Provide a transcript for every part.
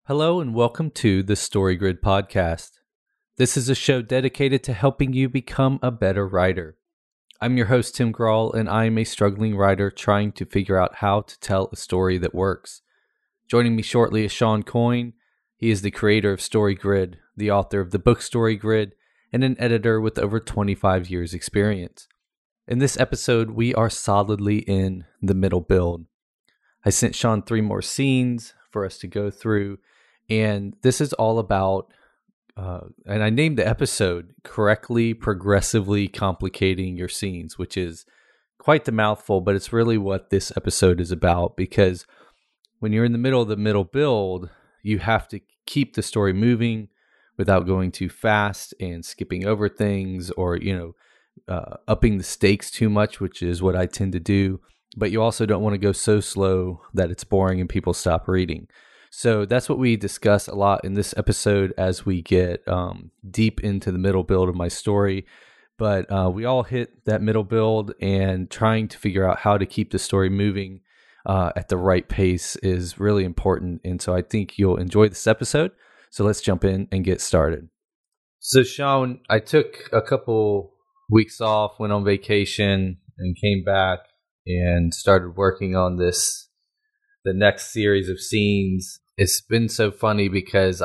Hello and welcome to the Story Grid podcast. This is a show dedicated to helping you become a better writer. I'm your host, Tim Grawl, and I am a struggling writer trying to figure out how to tell a story that works. Joining me shortly is Sean Coyne. He is the creator of Story Grid, the author of the book Story Grid, and an editor with over 25 years experience. In this episode, we are solidly in the middle build. I sent Sean 3 more scenes for us to go through, and this is all about, and I named the episode Correctly Progressively Complicating Your Scenes, which is quite the mouthful, but it's really what this episode is about, because when you're in the middle of the middle build, you have to keep the story moving without going too fast and skipping over things or, upping the stakes too much, which is what I tend to do. But you also don't want to go so slow that it's boring and people stop reading. So that's what we discuss a lot in this episode as we get deep into the middle build of my story. But we all hit that middle build, and trying to figure out how to keep the story moving at the right pace is really important. And so I think you'll enjoy this episode. So let's jump in and get started. So Sean, I took a couple weeks off, went on vacation, and came back and started working on the next series of scenes. It's been so funny because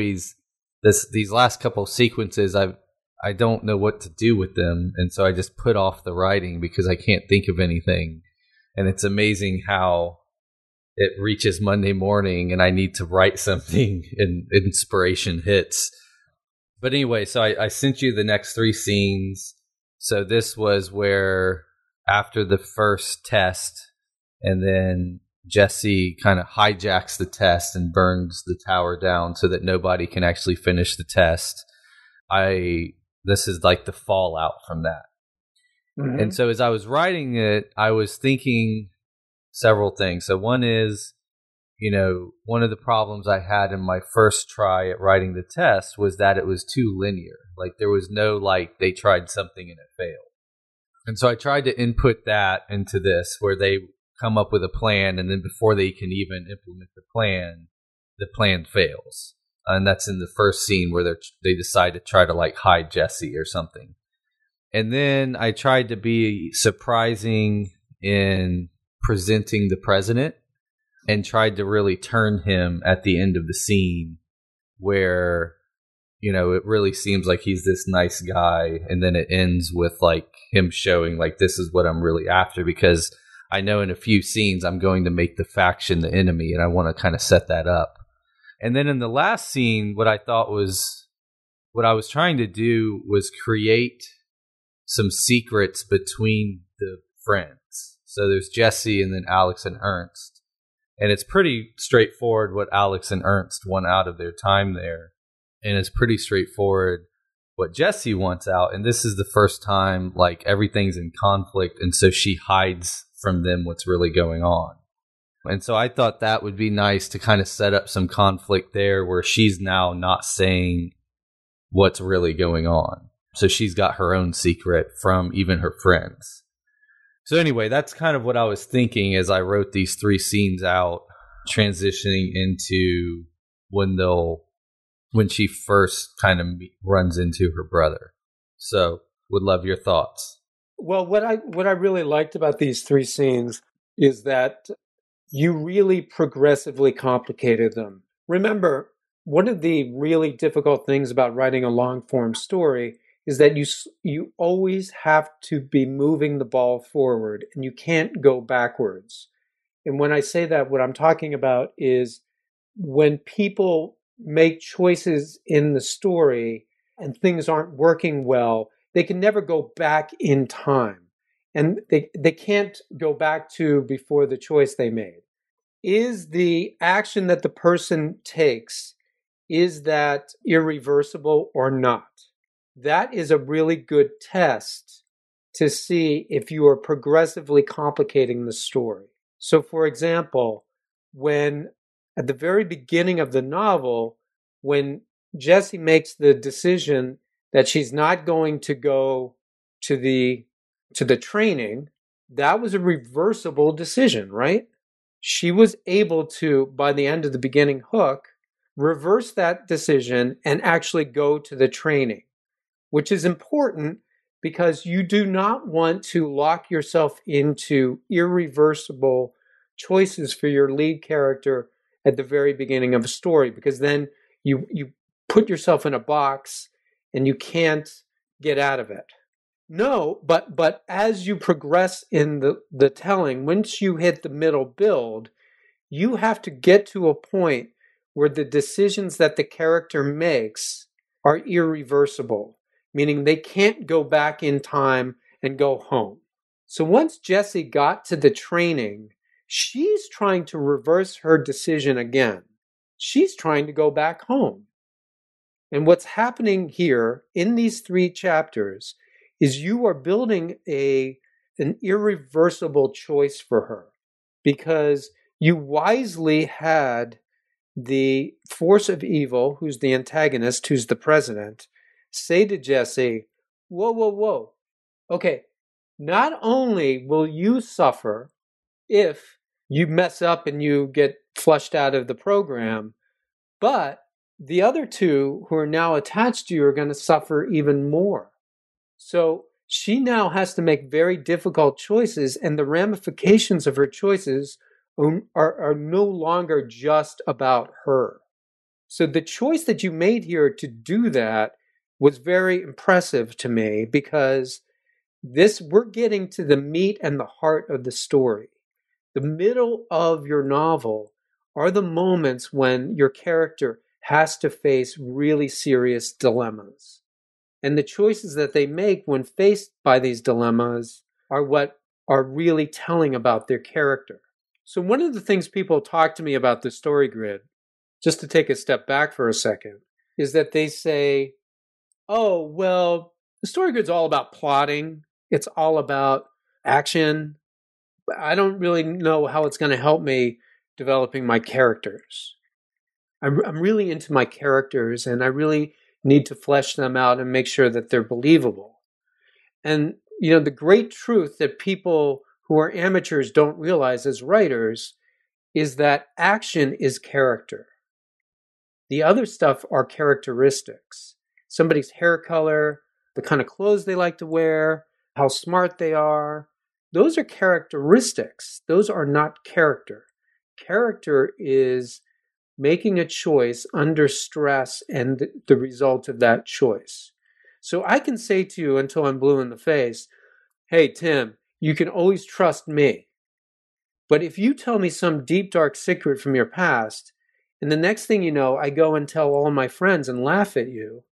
these last couple sequences, I don't know what to do with them, and so I just put off the writing because I can't think of anything. And it's amazing how it reaches Monday morning and I need to write something and inspiration hits. But anyway, so I sent you the next 3 scenes. So this was where after the first test, and then Jesse kind of hijacks the test and burns the tower down so that nobody can actually finish the test. This is like the fallout from that. Mm-hmm. And so as I was writing it, I was thinking several things. So one is, one of the problems I had in my first try at writing the test was that it was too linear. Like there was no, they tried something and it failed. And so I tried to input that into this, where they come up with a plan, and then before they can even implement the plan fails. And that's in the first scene where they decide to try to hide Jesse or something. And then I tried to be surprising in presenting the president and tried to really turn him at the end of the scene where, it really seems like he's this nice guy. And then it ends with him showing this is what I'm really after, because I know in a few scenes I'm going to make the faction the enemy, and I want to kind of set that up. And then in the last scene, what I was trying to do was create some secrets between the friends. So there's Jesse and then Alex and Ernst. And it's pretty straightforward what Alex and Ernst want out of their time there. And it's pretty straightforward what Jesse wants out. And this is the first time everything's in conflict, and so she hides from them what's really going on. And so I thought that would be nice to kind of set up some conflict there where she's now not saying what's really going on. So she's got her own secret from even her friends. So anyway, that's kind of what I was thinking as I wrote these 3 scenes out, transitioning into when she first kind of runs into her brother. So would love your thoughts. Well, what I really liked about these 3 scenes is that you really progressively complicated them. Remember, one of the really difficult things about writing a long-form story is that you always have to be moving the ball forward, and you can't go backwards. And when I say that, what I'm talking about is when people make choices in the story and things aren't working well, they can never go back in time. And they can't go back to before the choice they made. Is the action that the person takes, is that irreversible or not? That is a really good test to see if you are progressively complicating the story. So, for example, when at the very beginning of the novel, when Jessie makes the decision that she's not going to go to the training, that was a reversible decision, right? She was able to, by the end of the beginning hook, reverse that decision and actually go to the training, which is important because you do not want to lock yourself into irreversible choices for your lead character at the very beginning of a story, because then you put yourself in a box and you can't get out of it. No, but as you progress in the telling, once you hit the middle build, you have to get to a point where the decisions that the character makes are irreversible, meaning they can't go back in time and go home. So once Jessie got to the training, she's trying to reverse her decision again. She's trying to go back home. And what's happening here in these 3 chapters is you are building an irreversible choice for her, because you wisely had the force of evil, who's the antagonist, who's the president, say to Jessie, whoa, whoa, whoa. Okay, not only will you suffer if you mess up and you get flushed out of the program, but the other 2 who are now attached to you are going to suffer even more. So she now has to make very difficult choices, and the ramifications of her choices are no longer just about her. So the choice that you made here to do that was very impressive to me, because we're getting to the meat and the heart of the story. The middle of your novel are the moments when your character has to face really serious dilemmas. And the choices that they make when faced by these dilemmas are what are really telling about their character. So one of the things people talk to me about the story grid, just to take a step back for a second, is that they say, oh, well, the story grid's all about plotting. It's all about action. I don't really know how it's going to help me developing my characters. I'm really into my characters, and I really need to flesh them out and make sure that they're believable. And, the great truth that people who are amateurs don't realize as writers is that action is character. The other stuff are characteristics. Somebody's hair color, the kind of clothes they like to wear, how smart they are. Those are characteristics. Those are not character. Character is making a choice under stress and the result of that choice. So I can say to you until I'm blue in the face, hey, Tim, you can always trust me. But if you tell me some deep, dark secret from your past, and the next thing you know, I go and tell all my friends and laugh at you,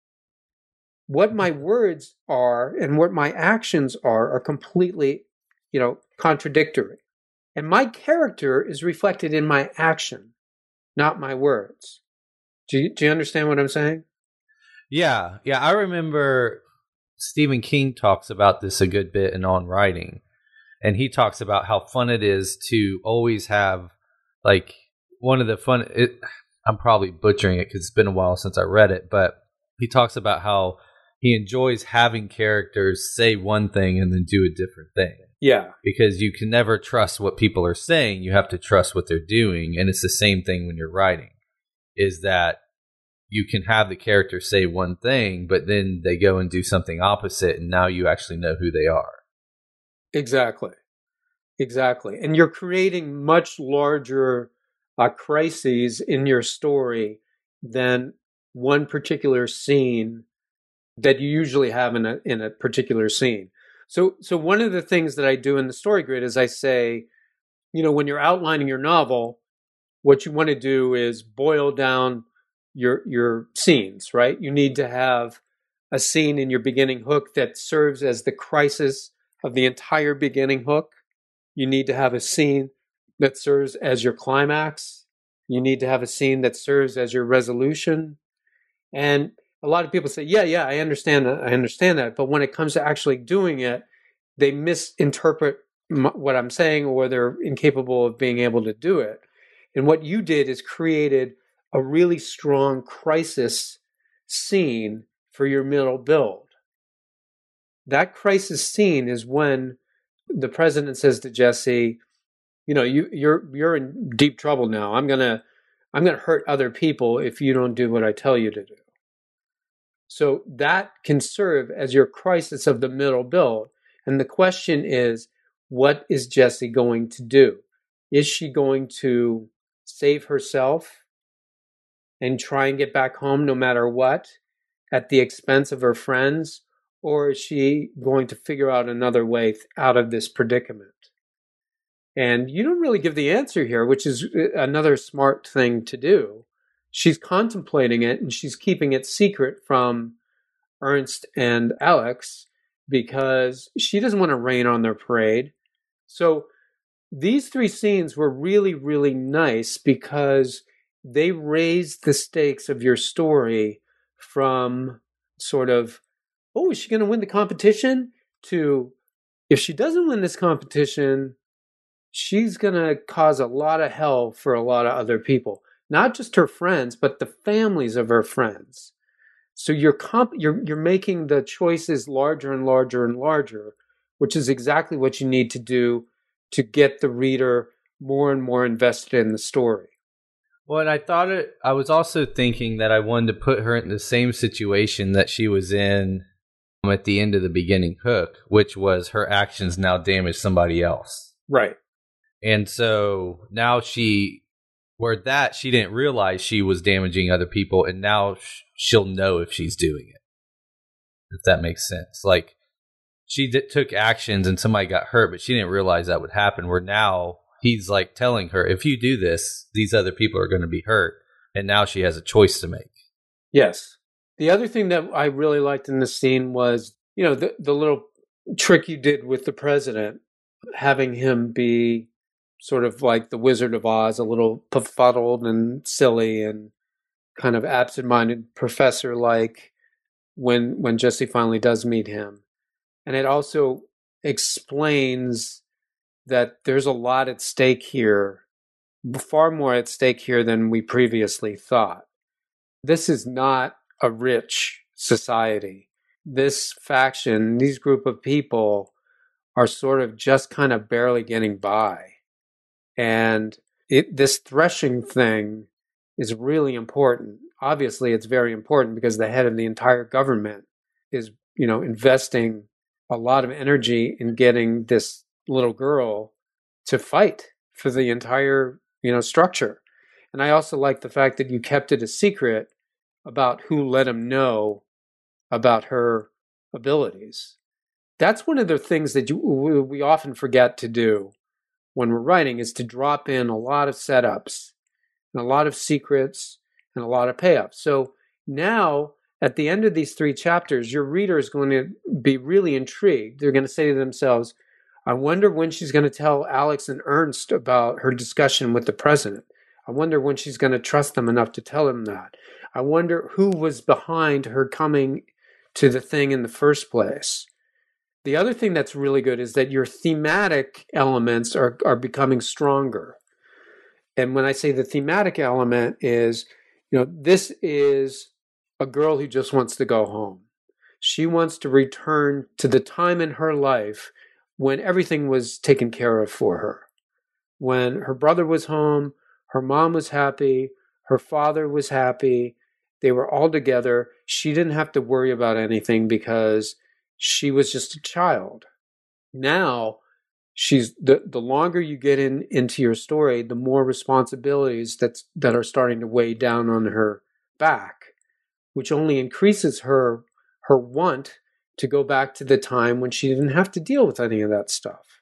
what my words are and what my actions are completely, contradictory. And my character is reflected in my action, not my words. Do you understand what I'm saying? Yeah. I remember Stephen King talks about this a good bit in On Writing. And he talks about how fun it is to always have, like, one of the fun... I'm probably butchering it because it's been a while since I read it, but he talks about how he enjoys having characters say one thing and then do a different thing. Yeah. Because you can never trust what people are saying. You have to trust what they're doing. And it's the same thing when you're writing, is that you can have the character say one thing, but then they go and do something opposite, and now you actually know who they are. Exactly. And you're creating much larger crises in your story than one particular scene that you usually have in a particular scene. So one of the things that I do in the story grid is I say, when you're outlining your novel, what you want to do is boil down your scenes, right? You need to have a scene in your beginning hook that serves as the crisis of the entire beginning hook. You need to have a scene that serves as your climax. You need to have a scene that serves as your resolution. And a lot of people say, yeah, I understand that. But when it comes to actually doing it, they misinterpret what I'm saying, or they're incapable of being able to do it. And what you did is created a really strong crisis scene for your middle build. That crisis scene is when the president says to Jessie, you're in deep trouble now. I'm gonna I'm going to hurt other people if you don't do what I tell you to do. So that can serve as your crisis of the middle build. And the question is, what is Jessie going to do? Is she going to save herself and try and get back home no matter what at the expense of her friends? Or is she going to figure out another way out of this predicament? And you don't really give the answer here, which is another smart thing to do. She's contemplating it and she's keeping it secret from Ernst and Alex because she doesn't want to rain on their parade. So these three scenes were really, really nice because they raised the stakes of your story from sort of, oh, is she going to win the competition? To, if she doesn't win this competition, she's going to cause a lot of hell for a lot of other people. Not just her friends, but the families of her friends. So you're making the choices larger and larger and larger, which is exactly what you need to do to get the reader more and more invested in the story. Well, and I was also thinking that I wanted to put her in the same situation that she was in at the end of the beginning hook, which was her actions now damage somebody else. Right. And so now she didn't realize she was damaging other people, and now she'll know if she's doing it. If that makes sense. Like, she took actions and somebody got hurt, but she didn't realize that would happen, where now he's like telling her, if you do this, these other people are going to be hurt. And now she has a choice to make. Yes. The other thing that I really liked in this scene was, the little trick you did with the president, having him be sort of like the Wizard of Oz, a little befuddled and silly and kind of absent-minded professor-like when Jessie finally does meet him. And it also explains that there's a lot at stake here, far more at stake here than we previously thought. This is not a rich society. This faction, these group of people are sort of just kind of barely getting by. And this threshing thing is really important. Obviously, it's very important because the head of the entire government is, investing a lot of energy in getting this little girl to fight for the entire, structure. And I also like the fact that you kept it a secret about who let him know about her abilities. That's one of the things that we often forget to do when we're writing, is to drop in a lot of setups and a lot of secrets and a lot of payoffs. So now, at the end of these three chapters, your reader is going to be really intrigued. They're going to say to themselves, I wonder when she's going to tell Alex and Ernst about her discussion with the president. I wonder when she's going to trust them enough to tell them that. I wonder who was behind her coming to the thing in the first place. The other thing that's really good is that your thematic elements are becoming stronger. And when I say the thematic element is, this is a girl who just wants to go home. She wants to return to the time in her life when everything was taken care of for her. When her brother was home, her mom was happy, her father was happy, they were all together. She didn't have to worry about anything because she was just a child. Now, she's the longer you get into your story, the more responsibilities that are starting to weigh down on her back, which only increases her want to go back to the time when she didn't have to deal with any of that stuff.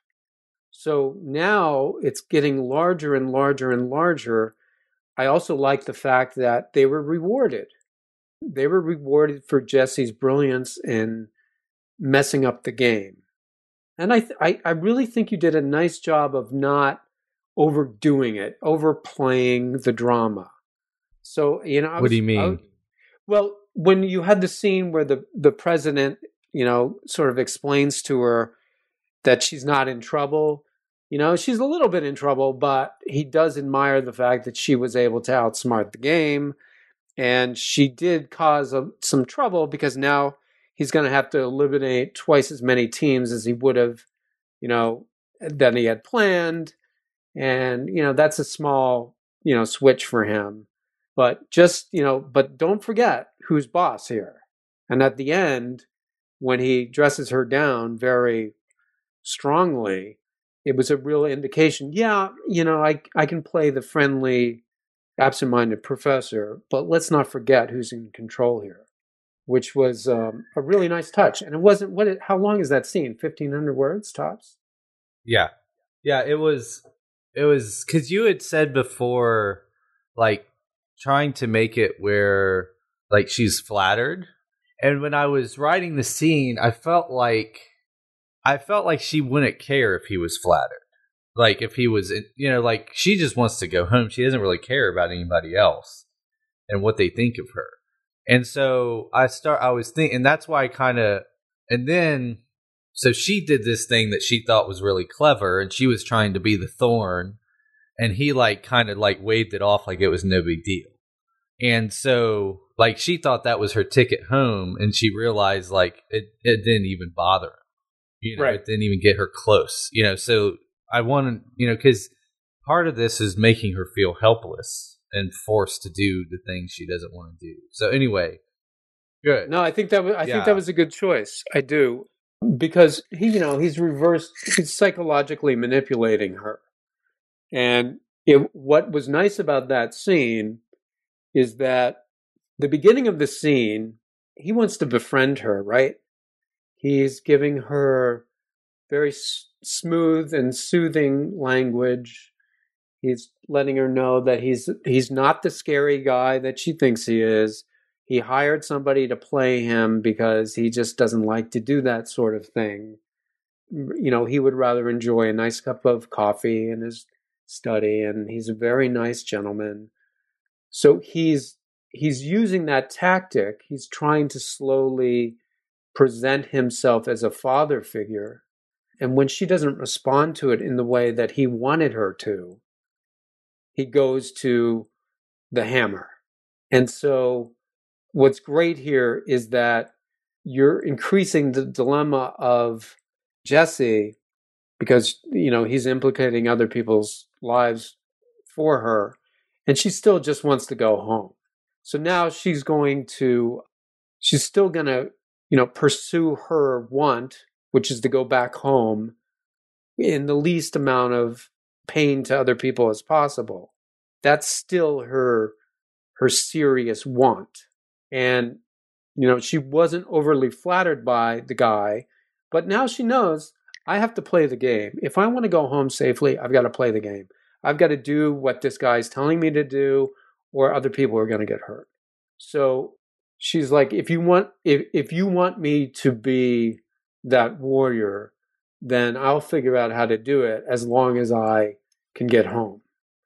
So now it's getting larger and larger and larger. I also like the fact that they were rewarded. They were rewarded for Jessie's brilliance in messing up the game. And I really think you did a nice job of not overdoing it, overplaying the drama. So, What do you mean? Well, when you had the scene where the president, sort of explains to her that she's not in trouble, she's a little bit in trouble, but he does admire the fact that she was able to outsmart the game. And she did cause some trouble because now he's going to have to eliminate twice as many teams as he would have, than he had planned. And, that's a small switch for him. But but don't forget who's boss here. And at the end, when he dresses her down very strongly, it was a real indication. Yeah, I can play the friendly, absent-minded professor, but let's not forget who's in control here, which was a really nice touch. And it wasn't how long is that scene? 1,500 words tops. Yeah, it was because you had said before, like trying to make it where like she's flattered, and when I was writing the scene, I felt like she wouldn't care if he was flattered. Like if he was, like she just wants to go home. She doesn't really care about anybody else and what they think of her. And so I was thinking, and that's why so she did this thing that she thought was really clever, and she was trying to be the thorn, and he kind of waved it off like it was no big deal. And so she thought that was her ticket home, and she realized it didn't even bother him. Right. It didn't even get her close. So I wanted, because part of this is making her feel helpless and forced to do the things she doesn't want to do. So anyway, good. No, I think that was a good choice. I do, because he's psychologically manipulating her. And what was nice about that scene is that the beginning of the scene, he wants to befriend her, right? He's giving her very smooth and soothing language. He's letting her know that he's not the scary guy that she thinks he is. He hired somebody to play him because he just doesn't like to do that sort of thing. He would rather enjoy a nice cup of coffee in his study, and he's a very nice gentleman. So he's using that tactic. He's trying to slowly present himself as a father figure. And when she doesn't respond to it in the way that he wanted her to, he goes to the hammer. And so what's great here is that you're increasing the dilemma of Jesse, because, he's implicating other people's lives for her, and she still just wants to go home. So now she's still going to, pursue her want, which is to go back home in the least amount of pain to other people as possible. That's still her serious want. And, she wasn't overly flattered by the guy, but now she knows, I have to play the game. If I want to go home safely, I've got to play the game. I've got to do what this guy's telling me to do, or other people are going to get hurt. So she's like, if you want me to be that warrior, then I'll figure out how to do it as long as I can get home.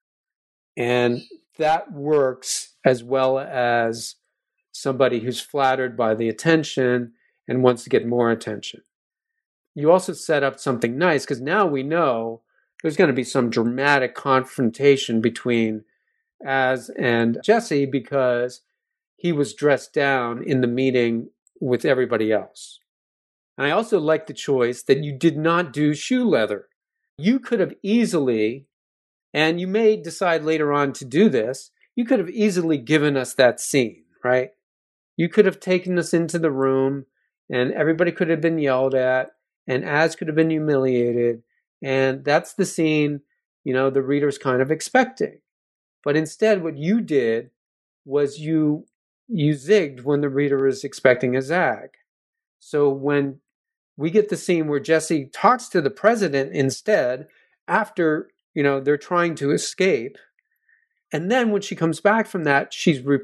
And that works as well as somebody who's flattered by the attention and wants to get more attention. You also set up something nice, because now we know there's going to be some dramatic confrontation between Az and Jesse, because he was dressed down in the meeting with everybody else. And I also like the choice that you did not do shoe leather. You could have easily, and you may decide later on to do this, you could have easily given us that scene, right? You could have taken us into the room, and everybody could have been yelled at, and Az could have been humiliated, and that's the scene, the reader's kind of expecting. But instead, what you did was you zigged when the reader is expecting a zag. So when we get the scene where Jesse talks to the president instead, after, they're trying to escape, and then when she comes back from that,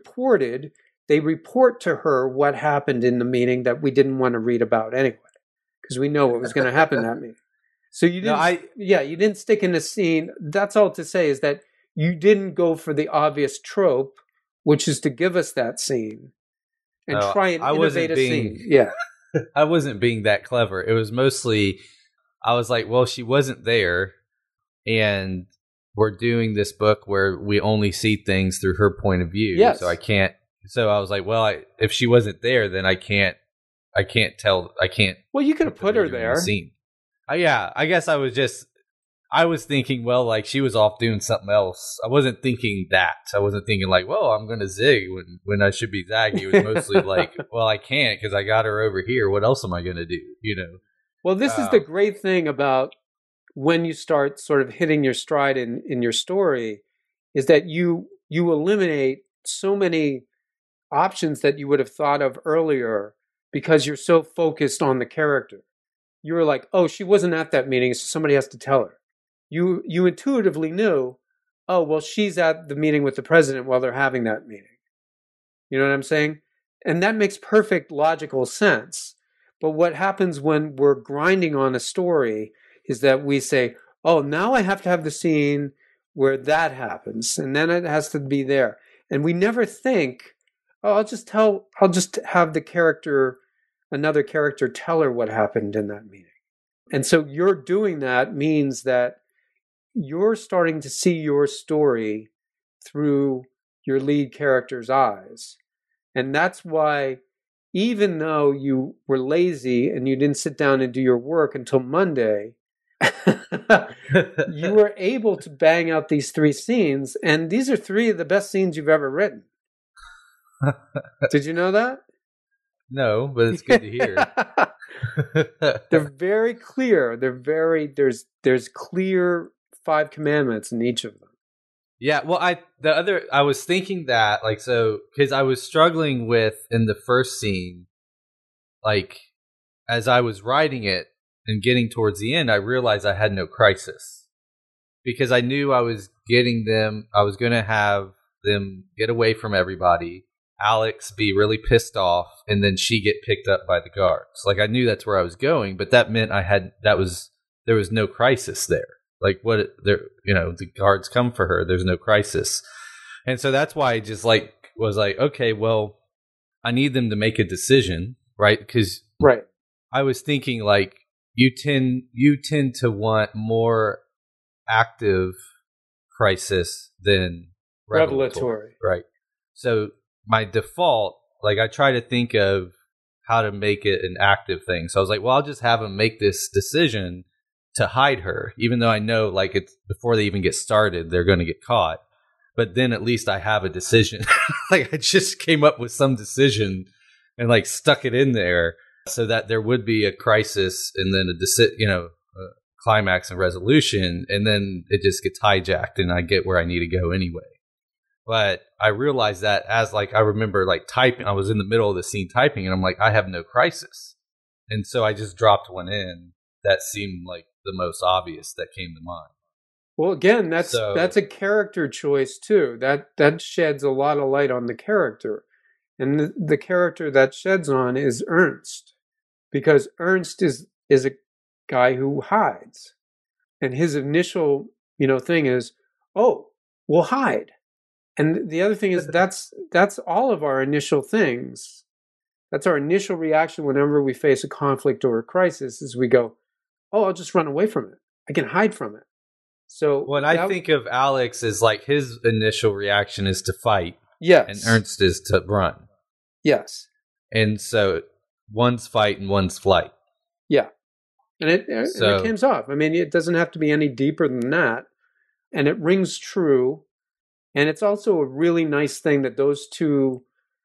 they report to her what happened in the meeting that we didn't want to read about anyway, because we know what was going to happen in that meeting. So you didn't stick in a scene. That's all to say, is that you didn't go for the obvious trope, which is to give us that scene and try and innovate a scene. Yeah. I wasn't being that clever. It was mostly, I was like, well, she wasn't there, and we're doing this book where we only see things through her point of view. Yes. So I was like, well, if she wasn't there, then I can't tell. I can't. Well, you could have put her there. Scene. Yeah, I guess I was just I was thinking, well, like she was off doing something else. I wasn't thinking that. I wasn't thinking like, well, I'm going to zig when I should be zagging. It was mostly like, well, I can't because I got her over here. What else am I going to do? You know? Well, this is the great thing about when you start sort of hitting your stride in your story, is that you eliminate so many options that you would have thought of earlier because you're so focused on the character. You were like, oh, she wasn't at that meeting, so somebody has to tell her. You intuitively knew, oh, well, she's at the meeting with the president while they're having that meeting. You know what I'm saying? And that makes perfect logical sense. But what happens when we're grinding on a story is that we say, oh, now I have to have the scene where that happens, and then it has to be there. And we never think, oh, I'll just have another character tell her what happened in that meeting. And so you're doing that means that you're starting to see your story through your lead character's eyes. And that's why, even though you were lazy and you didn't sit down and do your work until Monday, you were able to bang out these 3 scenes. And these are 3 of the best scenes you've ever written. Did you know that? No, but it's good to hear. They're very clear. There's clear 5 commandments in each of them. Yeah, well, I was thinking that, like, so, because I was struggling with, in the first scene, like, as I was writing it and getting towards the end, I realized I had no crisis. Because I knew I was going to have them get away from everybody, Alex be really pissed off, and then she get picked up by the guards. Like, I knew that's where I was going, but that meant there was no crisis there. Like, the guards come for her. There's no crisis. And so that's why I just was like, okay, well, I need them to make a decision, right? Because I was thinking, like, you tend to want more active crisis than revelatory, right? So my default, like, I try to think of how to make it an active thing. So I was like, well, I'll just have them make this decision to hide her, even though I know, like, it's before they even get started, they're going to get caught. But then at least I have a decision. Like, I just came up with some decision and, like, stuck it in there so that there would be a crisis and then a climax and resolution, and then it just gets hijacked and I get where I need to go anyway. But I realized that as, like, I remember, like, typing, I was in the middle of the scene typing, and I'm like, I have no crisis. And so I just dropped one in that seemed like the most obvious that came to mind. Well, again, that's a character choice too. That sheds a lot of light on the character. And the character that sheds on is Ernst. Because Ernst is a guy who hides. And his initial, thing is, oh, we'll hide. And the other thing is that's all of our initial things. That's our initial reaction whenever we face a conflict or a crisis, is we go, oh, I'll just run away from it. I can hide from it. So when I think of Alex as, like, his initial reaction is to fight. Yes. And Ernst is to run. Yes. And so one's fight and one's flight. Yeah. And it comes off. I mean, it doesn't have to be any deeper than that. And it rings true. And it's also a really nice thing that those two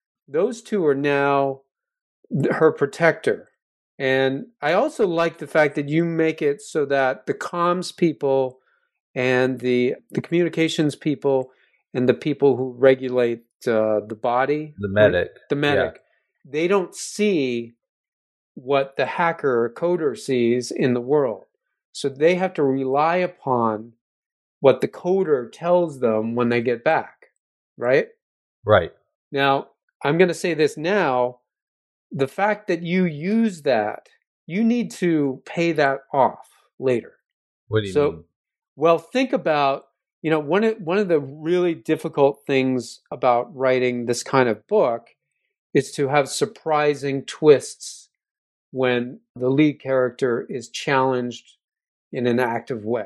are now her protector. And I also like the fact that you make it so that the comms people and the communications people and the people who regulate the body, the medic, they don't see what the hacker or coder sees in the world. So they have to rely upon what the coder tells them when they get back, right? Right. Now, I'm going to say this now. The fact that you use that, you need to pay that off later. What do you mean? Well, think about, one of the really difficult things about writing this kind of book is to have surprising twists when the lead character is challenged in an active way.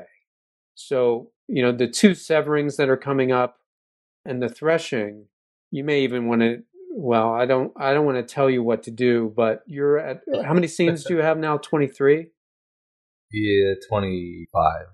So, the 2 severings that are coming up and the threshing, you may even want to, well, I don't want to tell you what to do, but you're at, how many scenes do you have now? 23? Yeah, 25.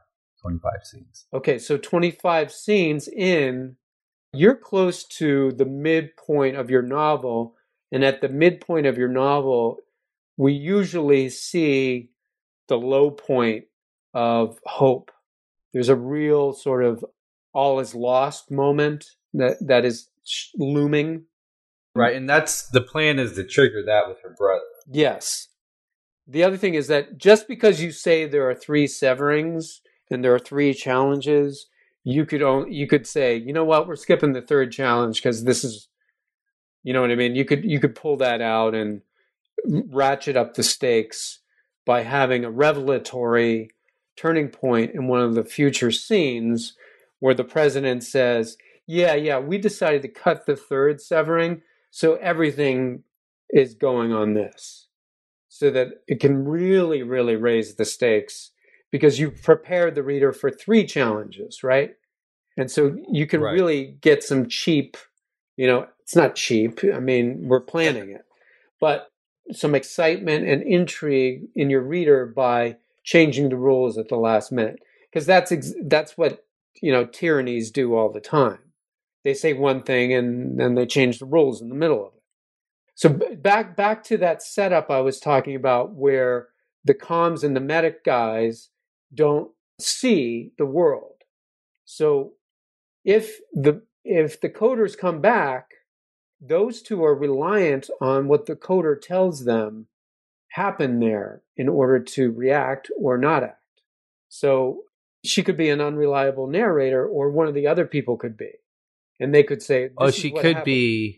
25 scenes. Okay, so 25 scenes in, you're close to the midpoint of your novel. And at the midpoint of your novel, we usually see the low point of hope. There's a real sort of all is lost moment that is looming. Right, and that's the plan, is to trigger that with her brother. Yes. The other thing is that just because you say there are 3 severings and there are 3 challenges, you could say, you know what, we're skipping the 3rd challenge because this is, you know what I mean? You could pull that out and ratchet up the stakes by having a revelatory turning point in one of the future scenes where the president says, yeah, we decided to cut the 3rd severing, so everything is going on this. So that it can really, really raise the stakes because you've prepared the reader for 3 challenges, right? And so you can really get some cheap, it's not cheap. I mean, we're planning it, but some excitement and intrigue in your reader by changing the rules at the last minute. Because that's what, tyrannies do all the time. They say one thing and then they change the rules in the middle of it. So back to that setup I was talking about, where the comms and the medic guys don't see the world. So if the coders come back, those two are reliant on what the coder tells them happened there in order to react or not act. So she could be an unreliable narrator, or one of the other people could be, and they could say, she could be.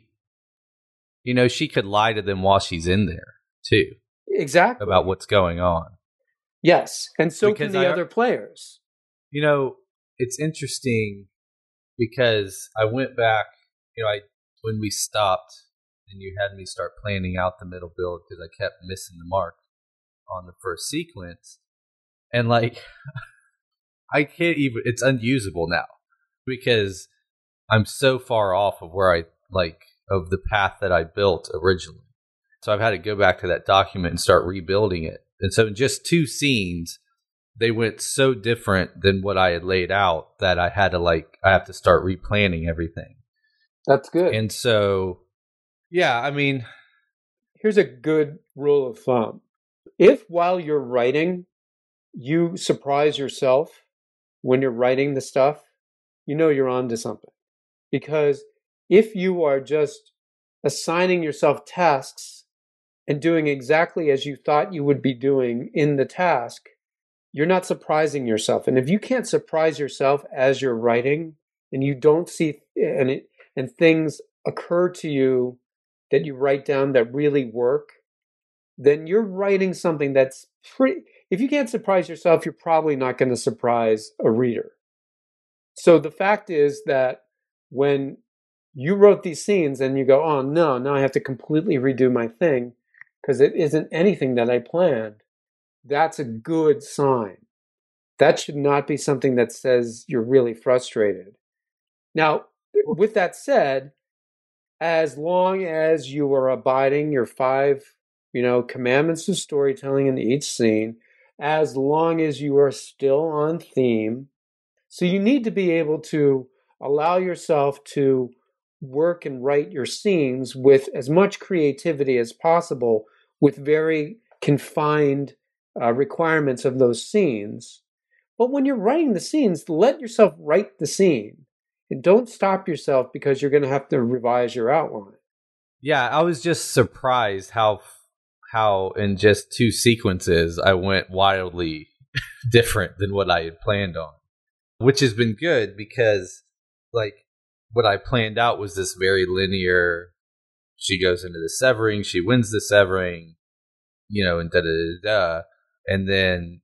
She could lie to them while she's in there, too. Exactly. About what's going on. Yes, and so can the other players. It's interesting because I went back, when we stopped and you had me start planning out the middle build because I kept missing the mark on the first sequence. And, I can't even, it's unusable now because I'm so far off of where of the path that I built originally. So I've had to go back to that document and start rebuilding it. And so in just 2 scenes, they went so different than what I had laid out that I had to I have to start replanning everything. That's good. And so, yeah, I mean, here's a good rule of thumb. If while you're writing, you surprise yourself when you're writing the stuff, you're onto something. Because if you are just assigning yourself tasks and doing exactly as you thought you would be doing in the task, you're not surprising yourself. And if you can't surprise yourself as you're writing, and you don't see and things occur to you that you write down that really work, then you're writing something that's pretty. If you can't surprise yourself, you're probably not going to surprise a reader. So the fact is that when you wrote these scenes and you go, oh no, now I have to completely redo my thing because it isn't anything that I planned, that's a good sign. That should not be something that says you're really frustrated. Now, with that said, as long as you are abiding your 5, commandments of storytelling in each scene, as long as you are still on theme, so you need to be able to allow yourself to work and write your scenes with as much creativity as possible, with very confined requirements of those scenes. But when you're writing the scenes, let yourself write the scene. And don't stop yourself because you're going to have to revise your outline. Yeah, I was just surprised how in just 2 sequences I went wildly different than what I had planned on. Which has been good because, what I planned out was this very linear, she goes into the severing, she wins the severing, and da-da-da-da. And then...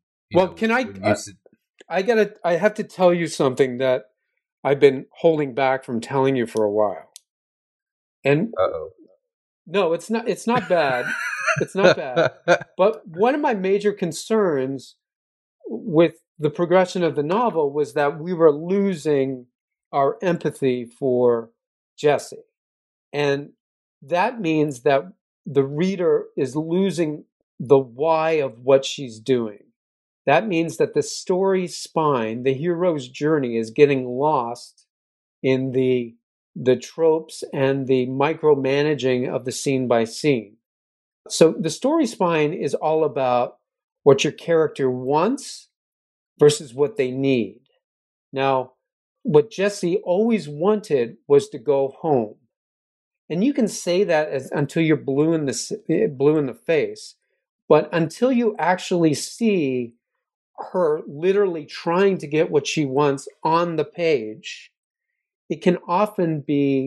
I have to tell you something that I've been holding back from telling you for a while. And no, it's not bad. It's not bad. But one of my major concerns with the progression of the novel was that we were losing our empathy for Jessie. And that means that the reader is losing the why of what she's doing. that means that the story spine, the hero's journey, is getting lost in the tropes and the micromanaging of the scene by scene. So the story spine is all about what your character wants versus what they need. Now, what Jessie always wanted was to go home. And you can say that until you're blue in the face, but until you actually see her literally trying to get what she wants on the page, it can often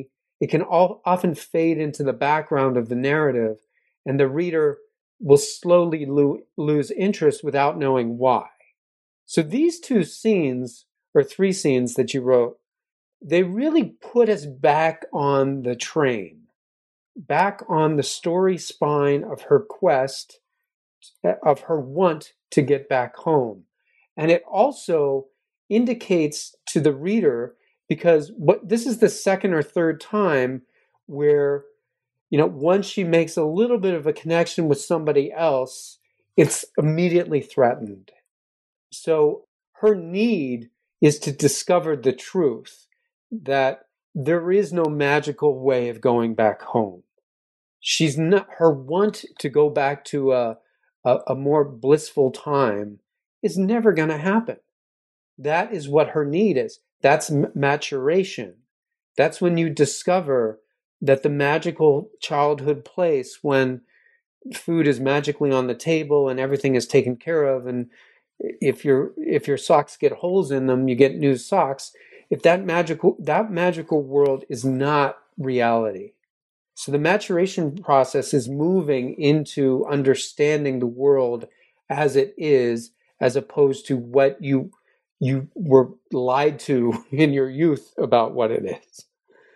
fade into the background of the narrative, and the reader will slowly lose interest without knowing why. So these two scenes, or three scenes that you wrote, they really put us back on the train, back on the story spine of her quest, of her want to get back home. And it also indicates to the reader, because this is the second or third time where, once she makes a little bit of a connection with somebody else, it's immediately threatened. So her need is to discover the truth that there is no magical way of going back home. Her want to go back to a more blissful time is never going to happen. That is what her need is. That's maturation. That's when you discover that the magical childhood place, when food is magically on the table and everything is taken care of, and if your socks get holes in them, you get new socks. If that magical world is not reality. So the maturation process is moving into understanding the world as it is, as opposed to what you were lied to in your youth about what it is.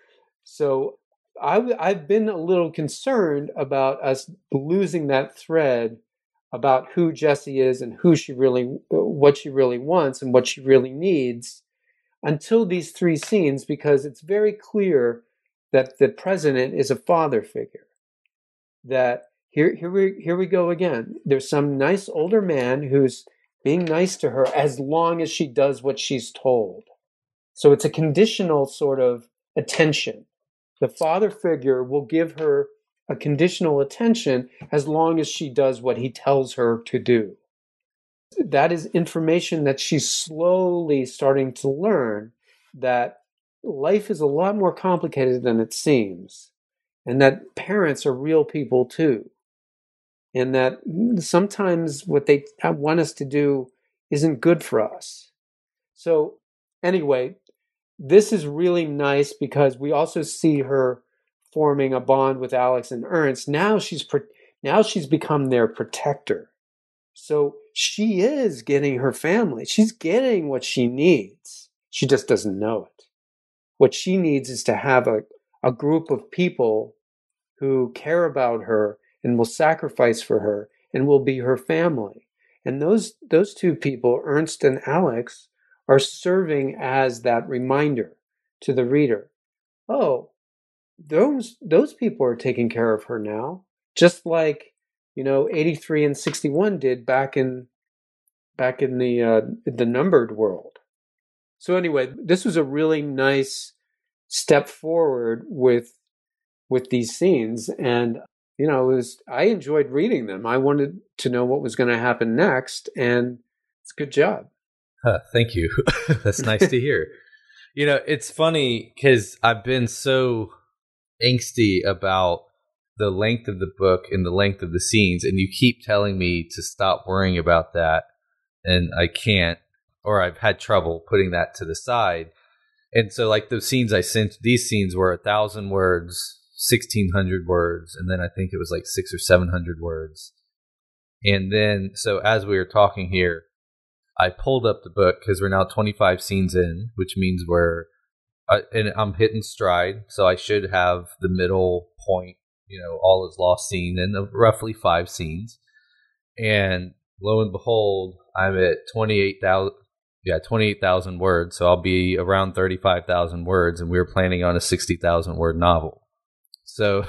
So I've been a little concerned about us losing that thread about who Jessie is and what she really wants and what she really needs until these three scenes, because it's very clear that the president is a father figure. That here we go again. There's some nice older man who's being nice to her as long as she does what she's told. So it's a conditional sort of attention. The father figure will give her a conditional attention as long as she does what he tells her to do. That is information that she's slowly starting to learn, that life is a lot more complicated than it seems, and that parents are real people too, and that sometimes what they want us to do isn't good for us. So anyway, this is really nice because we also see her forming a bond with Alex and Ernst. Now she's become their protector. So she is getting her family. She's getting what she needs. She just doesn't know it. What she needs is to have a group of people who care about her and will sacrifice for her and will be her family. And those two people, Ernst and Alex, are serving as that reminder to the reader. Oh, those people are taking care of her now, just like 83 and 61 did back in the numbered world. So anyway, this was a really nice step forward with these scenes, and I enjoyed reading them. I wanted to know what was going to happen next, and it's a good job. Thank you. That's nice to hear. It's funny because I've been so angsty about the length of the book and the length of the scenes, and you keep telling me to stop worrying about that, and I can't, or I've had trouble putting that to the side. And so like the scenes I sent, these scenes were 1,000 words, 1,600 words, and then I think it was like 600 or 700 words. And then, so as we were talking here, I pulled up the book because we're now 25 scenes in, which means and I'm hitting stride. So I should have the middle point, all is lost scene in roughly 5 scenes. And lo and behold, I'm at 28,000 words. So I'll be around 35,000 words, and we were planning on a 60,000 word novel. So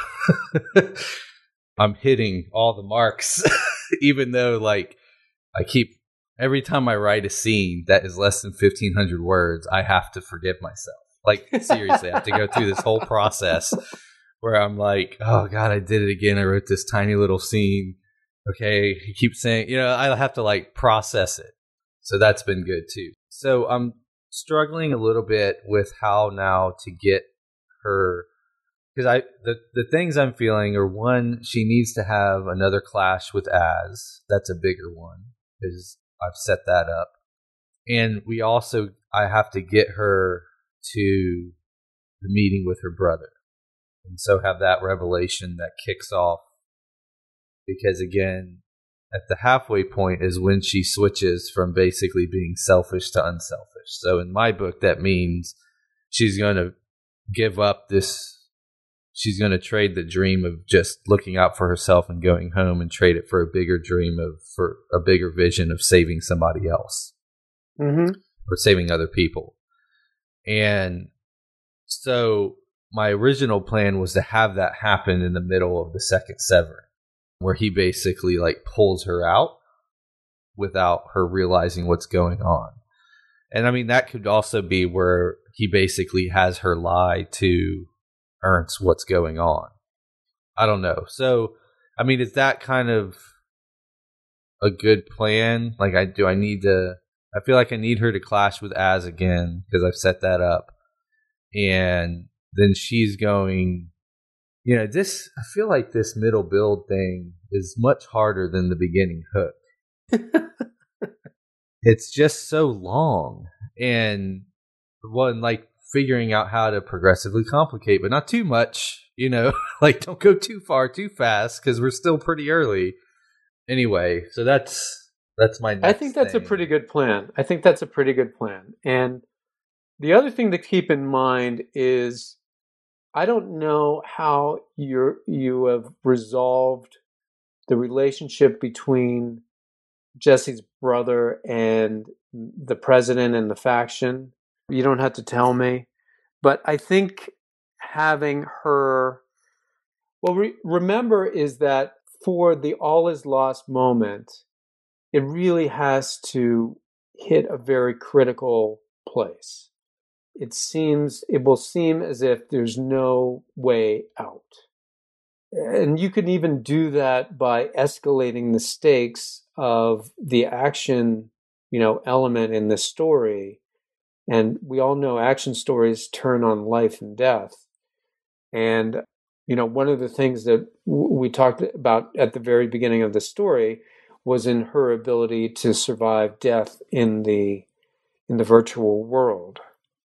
I'm hitting all the marks, even though like I keep every time I write a scene that is less than 1,500 words, I have to forgive myself. Like, seriously, I have to go through this whole process where I'm like, oh, God, I did it again. I wrote this tiny little scene. Okay, he keeps saying, I have to like process it. So that's been good too. So I'm struggling a little bit with how now to get her, because the things I'm feeling are, one, she needs to have another clash with Az. That's a bigger one because I've set that up. And I have to get her to the meeting with her brother. And so have that revelation that kicks off. Because again, at the halfway point is when she switches from basically being selfish to unselfish. So in my book, that means she's going to give up she's going to trade the dream of just looking out for herself and going home and trade it for a bigger dream for a bigger vision of saving somebody else. Mm-hmm. Or saving other people. And so my original plan was to have that happen in the middle of the second Severing, where he basically like pulls her out without her realizing what's going on. And I mean, that could also be where he basically has her lie to Ernst what's going on. I don't know. So, I mean, is that kind of a good plan? Like, I feel like I need her to clash with Az again because I've set that up. And then she's going, I feel like this middle build thing is much harder than the beginning hook. It's just so long. And like figuring out how to progressively complicate, but not too much, like don't go too far too fast because we're still pretty early. Anyway, so that's my next I think that's a pretty good plan. And the other thing to keep in mind is I don't know how you have resolved the relationship between Jesse's brother and the president and the faction. You don't have to tell me. But I think having her... Well, remember is that for the all is lost moment, it really has to hit a very critical place. It will seem as if there's no way out. And you can even do that by escalating the stakes of the action, element in this story. And we all know action stories turn on life and death. And, one of the things that we talked about at the very beginning of the story was in her ability to survive death in the virtual world.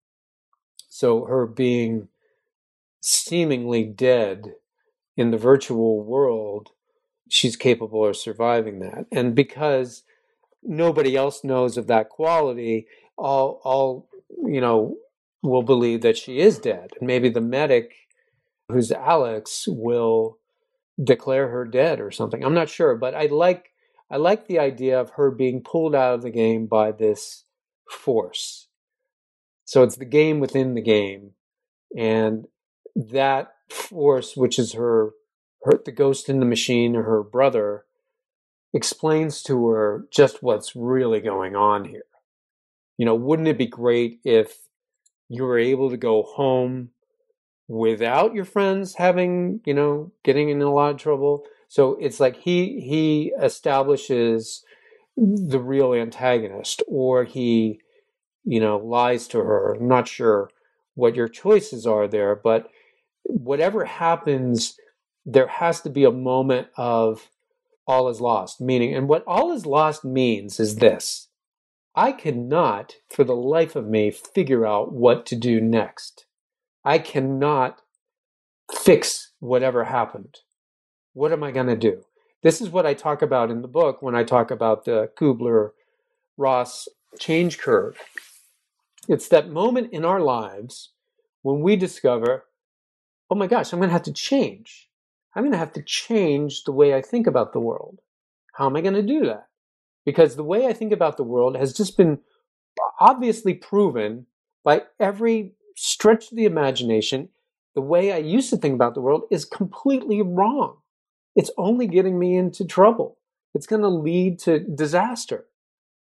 So her being seemingly dead in the virtual world, she's capable of surviving that. And because nobody else knows of that quality, all will believe that she is dead. And maybe the medic, who's Alex, will declare her dead or something. I'm not sure, but I like the idea of her being pulled out of the game by this force. So it's the game within the game. And that force, which is the ghost in the machine, or her brother, explains to her just what's really going on here. Wouldn't it be great if you were able to go home without your friends having, getting in a lot of trouble? So it's like he establishes the real antagonist, or he, lies to her. I'm not sure what your choices are there, but whatever happens, there has to be a moment of all is lost, meaning, and what all is lost means is this: I cannot, for the life of me, figure out what to do next. I cannot fix whatever happened. What am I going to do? This is what I talk about in the book when I talk about the Kubler-Ross change curve. It's that moment in our lives when we discover, oh my gosh, I'm going to have to change. I'm going to have to change the way I think about the world. How am I going to do that? Because the way I think about the world has just been obviously proven by every stretch of the imagination. The way I used to think about the world is completely wrong. It's only getting me into trouble. It's going to lead to disaster.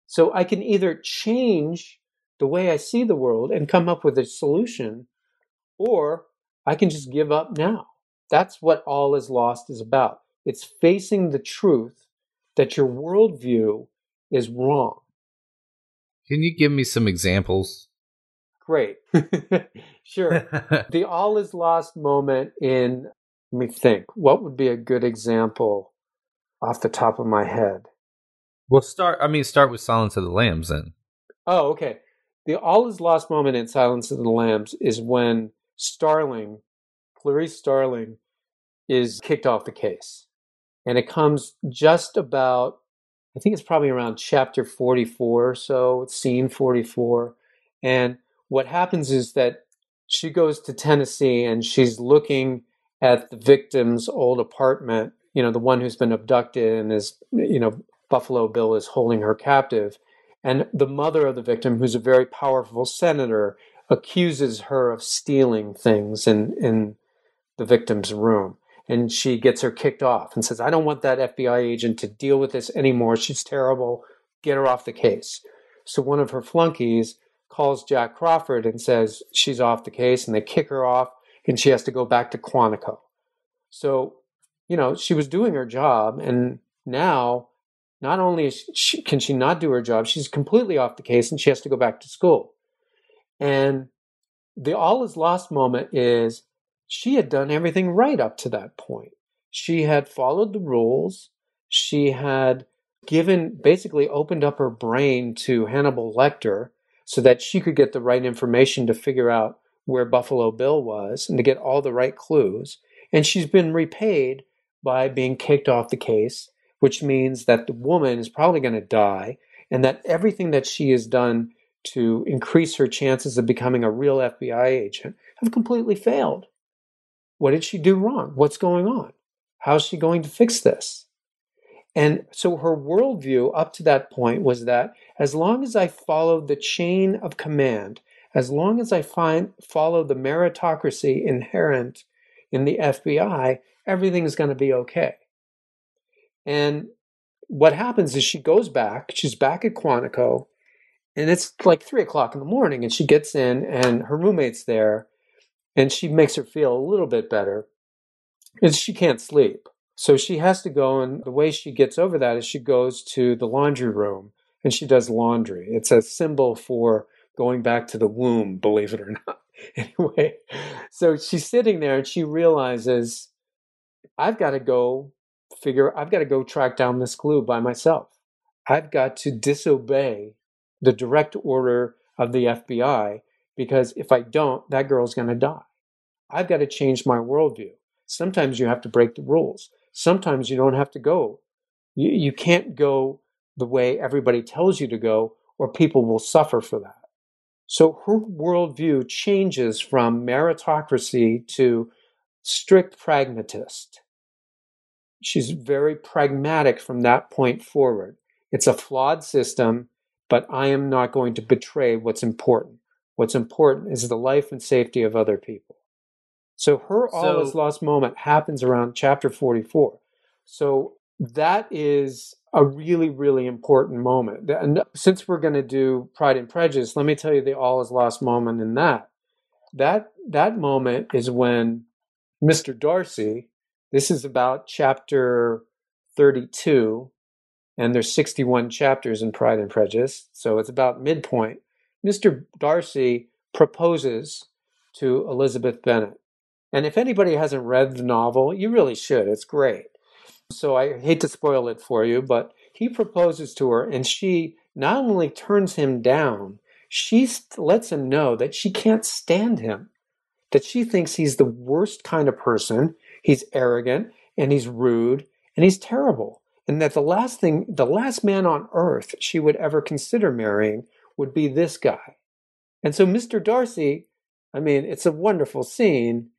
So I can either change the way I see the world and come up with a solution, or I can just give up now. That's what All Is Lost is about. It's facing the truth that your worldview is wrong. Can you give me some examples? Great. Sure. The All Is Lost moment let me think, what would be a good example off the top of my head? Well, start with Silence of the Lambs then. Oh, okay. The All Is Lost moment in Silence of the Lambs is when Clarice Starling, is kicked off the case. And it comes just about, I think it's probably around chapter 44 or so, scene 44. And what happens is that she goes to Tennessee and she's looking at the victim's old apartment, the one who's been abducted and Buffalo Bill is holding her captive. And the mother of the victim, who's a very powerful senator, accuses her of stealing things in the victim's room. And she gets her kicked off and says, I don't want that FBI agent to deal with this anymore. She's terrible. Get her off the case. So one of her flunkies calls Jack Crawford and says she's off the case, and they kick her off, and she has to go back to Quantico. So, she was doing her job, and now not only can she not do her job, she's completely off the case, and she has to go back to school. And the All Is Lost moment is she had done everything right up to that point. She had followed the rules. She had basically opened up her brain to Hannibal Lecter so that she could get the right information to figure out where Buffalo Bill was and to get all the right clues. And she's been repaid by being kicked off the case, which means that the woman is probably going to die, and that everything that she has done to increase her chances of becoming a real FBI agent have completely failed. What did she do wrong? What's going on? How's she going to fix this? And so her worldview up to that point was that as long as I follow the chain of command, as long as I follow the meritocracy inherent in the FBI, everything's going to be okay. And what happens is she's back at Quantico, and it's like 3:00 in the morning, and she gets in, and her roommate's there, and she makes her feel a little bit better. And she can't sleep. So she has to go, and the way she gets over that is she goes to the laundry room, and she does laundry. It's a symbol for going back to the womb, believe it or not. Anyway, so she's sitting there, and she realizes, I've got to go track down this clue by myself. I've got to disobey the direct order of the FBI, because if I don't, that girl's going to die. I've got to change my worldview. Sometimes you have to break the rules. Sometimes you don't have to go. You can't go the way everybody tells you to go, or people will suffer for that. So her worldview changes from meritocracy to strict pragmatist. She's very pragmatic from that point forward. It's a flawed system, but I am not going to betray what's important. What's important is the life and safety of other people. So her All Is Lost moment happens around chapter 44. So that is a really, really important moment. And since we're going to do Pride and Prejudice, let me tell you the All Is Lost moment in that. That moment is when Mr. Darcy, this is about chapter 32, and there's 61 chapters in Pride and Prejudice, so it's about midpoint. Mr. Darcy proposes to Elizabeth Bennet. And if anybody hasn't read the novel, you really should. It's great. So I hate to spoil it for you, but he proposes to her, and she not only turns him down, she lets him know that she can't stand him, that she thinks he's the worst kind of person. He's arrogant, and he's rude, and he's terrible. And that the last man on earth she would ever consider marrying would be this guy. And so Mr. Darcy, it's a wonderful scene.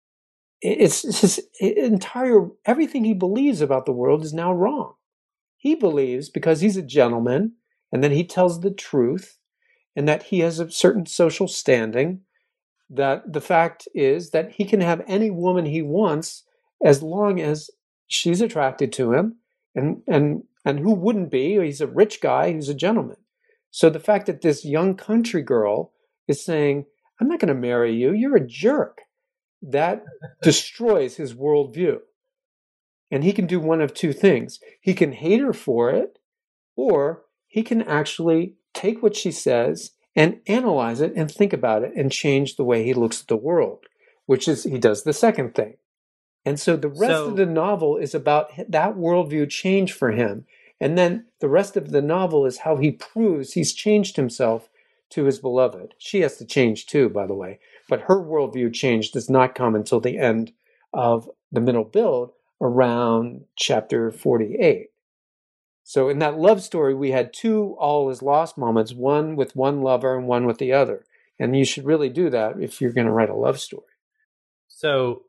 It's his everything he believes about the world is now wrong. He believes, because he's a gentleman, and that he tells the truth, and that he has a certain social standing, that the fact is that he can have any woman he wants as long as she's attracted to him, and who wouldn't be? He's a rich guy, he's a gentleman. So the fact that this young country girl is saying, I'm not going to marry you, you're a jerk, that destroys his worldview. And he can do one of two things. He can hate her for it, or he can actually take what she says and analyze it and think about it and change the way he looks at the world, which is he does the second thing. And so the rest of the novel is about that worldview change for him. And then the rest of the novel is how he proves he's changed himself to his beloved. She has to change too, by the way. But her worldview change does not come until the end of the middle build around chapter 48. So in that love story, we had two all is lost moments, one with one lover and one with the other. And you should really do that if you're going to write a love story. So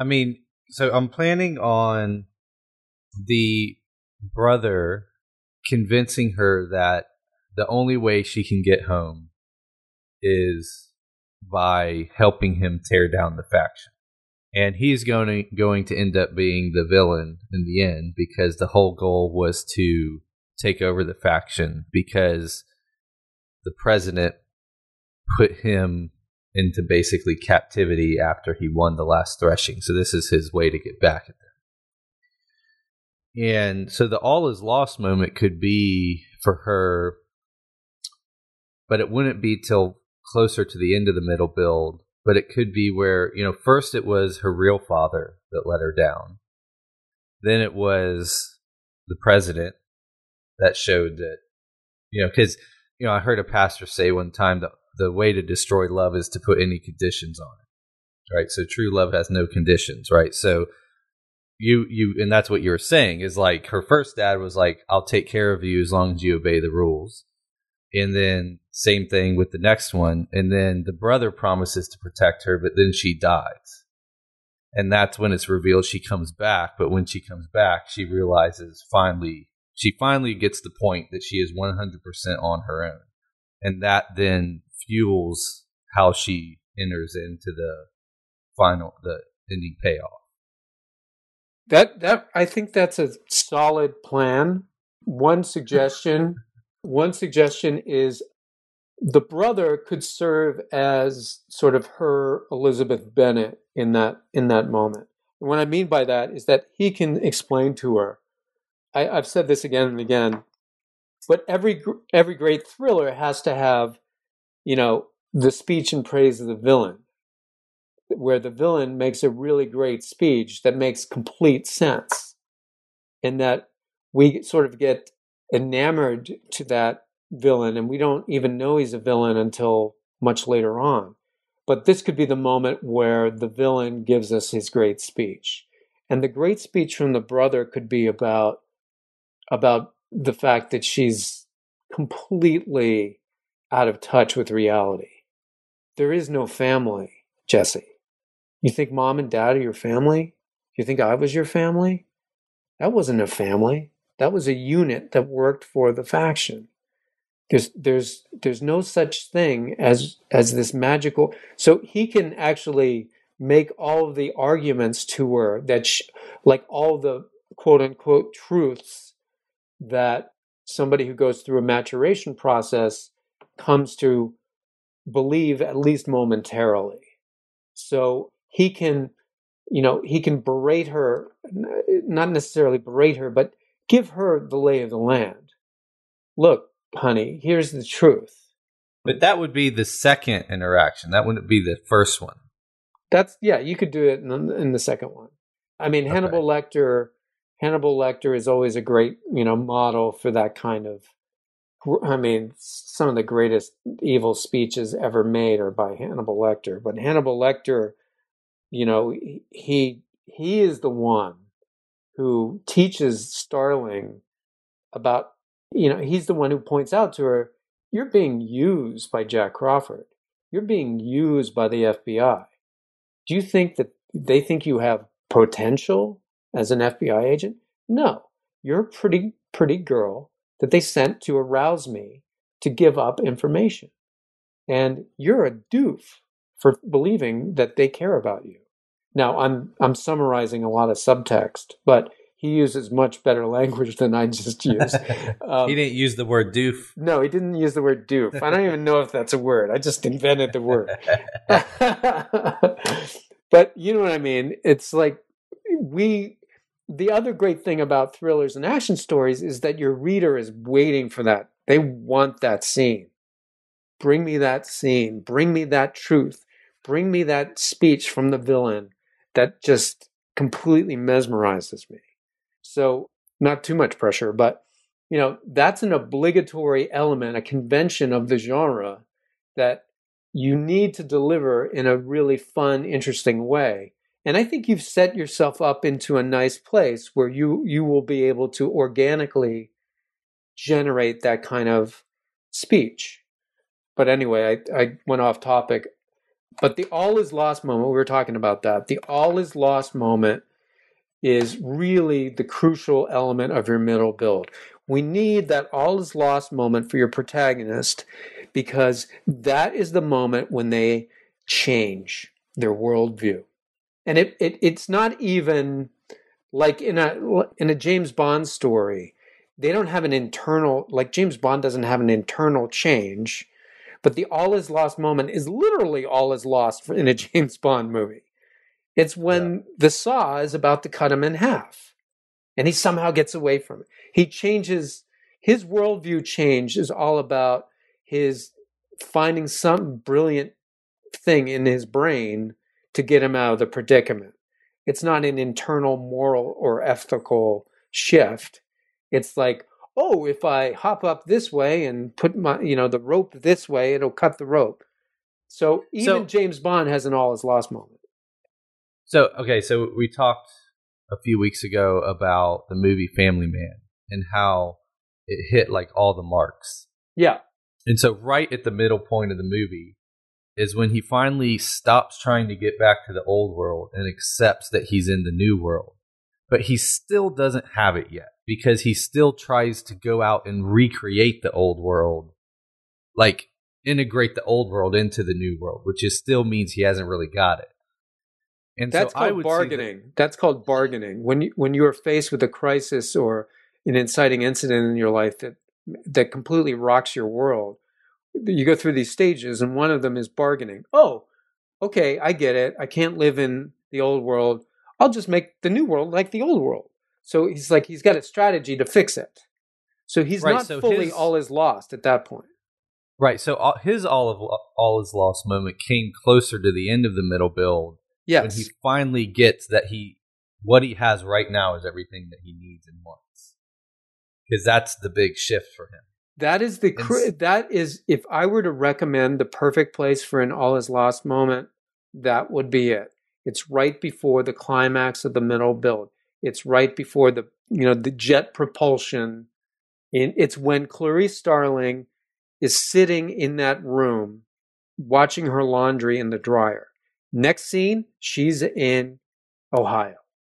I'm planning on the brother convincing her that the only way she can get home is by helping him tear down the faction. And he's going to end up being the villain in the end, because the whole goal was to take over the faction, because the president put him into basically captivity after he won the last threshing. So this is his way to get back at them. And so the all is lost moment could be for her, but it wouldn't be till closer to the end of the middle build. But it could be where, first it was her real father that let her down. Then it was the president that showed that, because, I heard a pastor say one time that the way to destroy love is to put any conditions on it, right? So true love has no conditions, right? So and that's what you were saying, is like her first dad was like, I'll take care of you as long as you obey the rules. And then same thing with the next one. And then the brother promises to protect her, but then she dies. And that's when it's revealed she comes back. But when she comes back, she realizes she finally gets the point that she is 100% on her own. And that then fuels how she enters into the ending payoff. That I think that's a solid plan. One suggestion is the brother could serve as sort of her Elizabeth Bennet in that moment. And what I mean by that is that he can explain to her. I've said this again and again, but every great thriller has to have, the speech and praise of the villain, where the villain makes a really great speech that makes complete sense, and that we sort of get enamored to that villain, and we don't even know he's a villain until much later on. But this could be the moment where the villain gives us his great speech. And the great speech from the brother could be about the fact that she's completely out of touch with reality. There is no family, Jesse. You think mom and dad are your family? You think I was your family? That wasn't a family. That was a unit that worked for the faction. There's no such thing as this magical. So he can actually make all of the arguments to her that like all the quote unquote truths that somebody who goes through a maturation process comes to believe, at least momentarily. So he can berate her, not necessarily berate her, but give her the lay of the land. Look, honey, here's the truth. But that would be the second interaction. That wouldn't be the first one. You could do it in the second one. I mean, okay. Hannibal Lecter is always a great, model for that kind of, some of the greatest evil speeches ever made are by Hannibal Lecter. But Hannibal Lecter, he is the one who teaches Starling about, he's the one who points out to her, you're being used by Jack Crawford. You're being used by the FBI. Do you think that they think you have potential as an FBI agent? No. You're a pretty girl that they sent to arouse me to give up information. And you're a doof for believing that they care about you. Now, I'm summarizing a lot of subtext, but he uses much better language than I just used. He didn't use the word doof. No, he didn't use the word doof. I don't even know if that's a word. I just invented the word. But you know what I mean? It's like the other great thing about thrillers and action stories is that your reader is waiting for that. They want that scene. Bring me that scene. Bring me that truth. Bring me that speech from the villain that just completely mesmerizes me. So, not too much pressure, but that's an obligatory element, a convention of the genre that you need to deliver in a really fun, interesting way. And I think you've set yourself up into a nice place where you will be able to organically generate that kind of speech. But anyway, I went off topic. But the all is lost moment, we were talking about that. The all is lost moment is really the crucial element of your middle build. We need that all is lost moment for your protagonist because that is the moment when they change their worldview. And it's not even like in a James Bond story. They don't have an internal, like James Bond doesn't have an internal change, but the all is lost moment is literally all is lost in a James Bond movie. It's when the saw is about to cut him in half and he somehow gets away from it. He changes, his worldview change is all about his finding some brilliant thing in his brain to get him out of the predicament. It's not an internal moral or ethical shift. It's like, oh, if I hop up this way and put my, the rope this way, it'll cut the rope. So even James Bond has an all is lost moment. So we talked a few weeks ago about the movie Family Man and how it hit like all the marks. Yeah. And so right at the middle point of the movie is when he finally stops trying to get back to the old world and accepts that he's in the new world. But he still doesn't have it yet because he still tries to go out and recreate the old world, like integrate the old world into the new world, which still means he hasn't really got it. And that's called bargaining. That's called bargaining. When you are faced with a crisis or an inciting incident in your life that completely rocks your world, you go through these stages, and one of them is bargaining. Oh, okay, I get it. I can't live in the old world. I'll just make the new world like the old world. So he's got a strategy to fix it. So he's not fully all is lost at that point. Right. So his all is lost moment came closer to the end of the middle build. Yes. When he finally gets that what he has right now is everything that he needs and wants. Because that's the big shift for him. That is if I were to recommend the perfect place for an all is lost moment, that would be it. It's right before the climax of the middle build. It's right before the jet propulsion. It's when Clarice Starling is sitting in that room watching her laundry in the dryer. Next scene, she's in Ohio.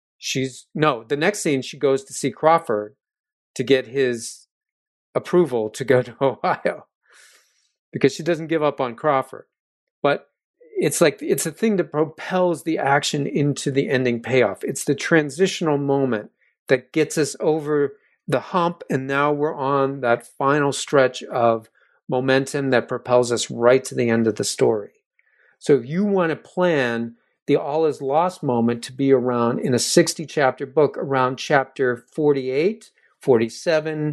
The next scene, she goes to see Crawford to get his approval to go to Ohio because she doesn't give up on Crawford. But it's a thing that propels the action into the ending payoff. It's the transitional moment that gets us over the hump, and now we're on that final stretch of momentum that propels us right to the end of the story. So if you want to plan the all is lost moment to be around in a 60 chapter book around chapter 48, 47,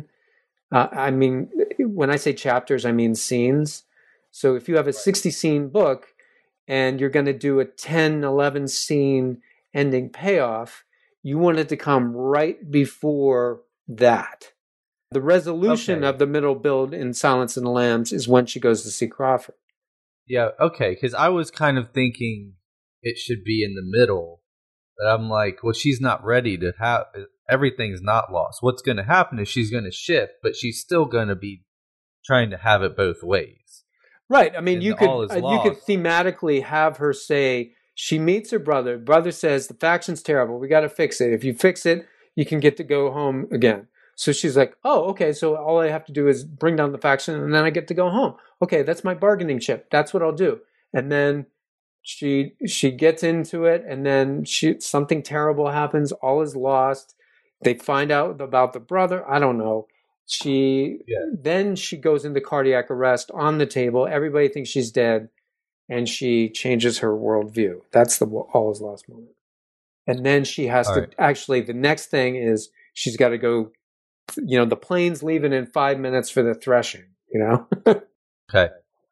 when I say chapters, I mean scenes. So if you have a 60 scene book and you're going to do a 10, 11 scene ending payoff, you want it to come right before that. The resolution of the middle build in Silence of the Lambs is when she goes to see Crawford. Yeah, okay, because I was kind of thinking it should be in the middle, but I'm like, well, she's not ready to have everything's not lost. What's going to happen is she's going to shift, but she's still going to be trying to have it both ways. Right. I mean, you could thematically have her say she meets her brother. Brother says the faction's terrible. We got to fix it. If you fix it, you can get to go home again. So she's like, oh, okay, so all I have to do is bring down the faction and then I get to go home. Okay, that's my bargaining chip. That's what I'll do. And then she gets into it and then something terrible happens. All is lost. They find out about the brother. I don't know. Then she goes into cardiac arrest on the table. Everybody thinks she's dead, and she changes her worldview. That's the all is lost moment. And then she has to actually. The next thing is she's got to go. The plane's leaving in 5 minutes for the threshing. Okay.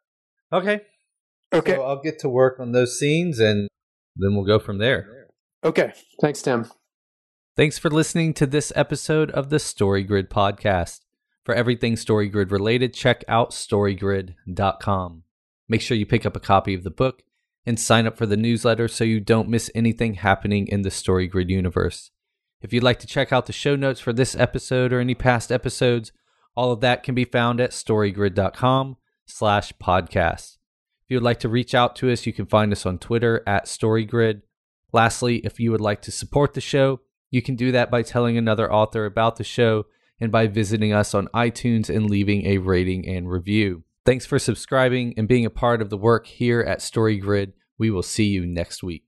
So I'll get to work on those scenes, and then we'll go from there. Okay. Thanks, Tim. Thanks for listening to this episode of the StoryGrid podcast. For everything StoryGrid related, check out storygrid.com. Make sure you pick up a copy of the book and sign up for the newsletter so you don't miss anything happening in the StoryGrid universe. If you'd like to check out the show notes for this episode or any past episodes, all of that can be found at storygrid.com/podcast. If you would like to reach out to us, you can find us on Twitter at StoryGrid. Lastly, if you would like to support the show, you can do that by telling another author about the show and by visiting us on iTunes and leaving a rating and review. Thanks for subscribing and being a part of the work here at StoryGrid. We will see you next week.